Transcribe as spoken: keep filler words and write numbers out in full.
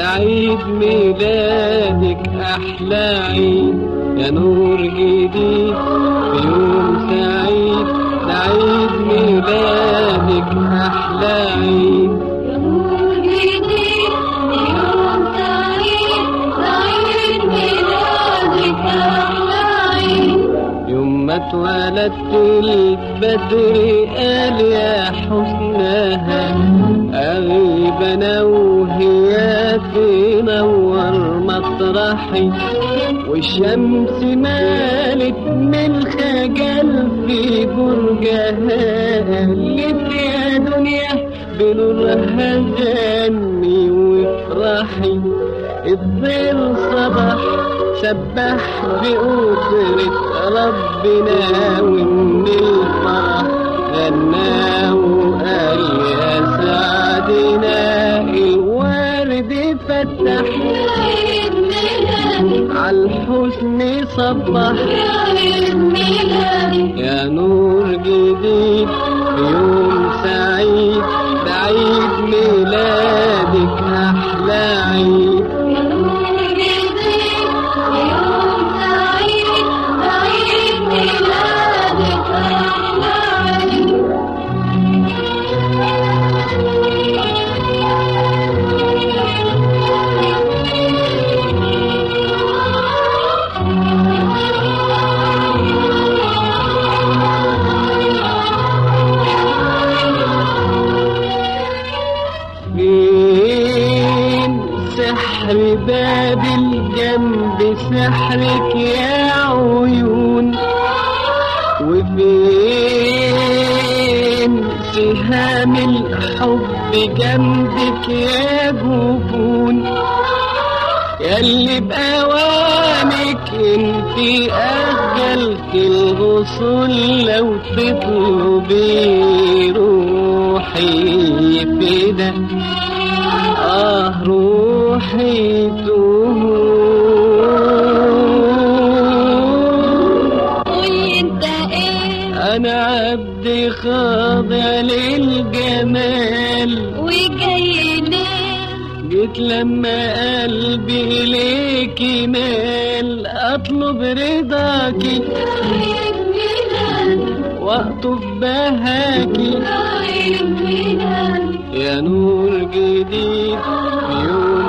ده عيد ميلادك أحلى عيد يا نور جديد في يوم سعيد. ده عيد ميلادك أحلى عيد يا نور جديد في يوم سعيد. ده عيد ميلادك أحلى عيد. يوم ما اتولدت البدر قال يا حسنها أغيب أنا وهي تنور مطرحي، والشمس مالت من خجل في برجها قالت يا دنيا بنورها غني وافرحي. الظل صبح سبح بقدرة ربنا ومن الفرح غنى وقال يا سعدنا. الورد فتح عالحسن صبح يا نور جديد في يوم سعيد. ده عيد ميلادك أحلى عيد يا نور جديد في يوم سعيد. ده عيد ميلادك أحلى عيد. فين سحر باب الجنب سحرك يا عيون، وفين سهام الحب جنبك يا جفون. ياللي بأوانك انتي أجلت الغصون لو تطلبي روحي فدا آه روحي تهون. قولي انت ايه؟ أنا عبد خاضع للجمال وجاي ليه؟ جيت لما قلبي إليكي مال أطلب رضاكي عيد ميلادك وأقطف بهاكي عيد ميلادك يا نور جديد في يوم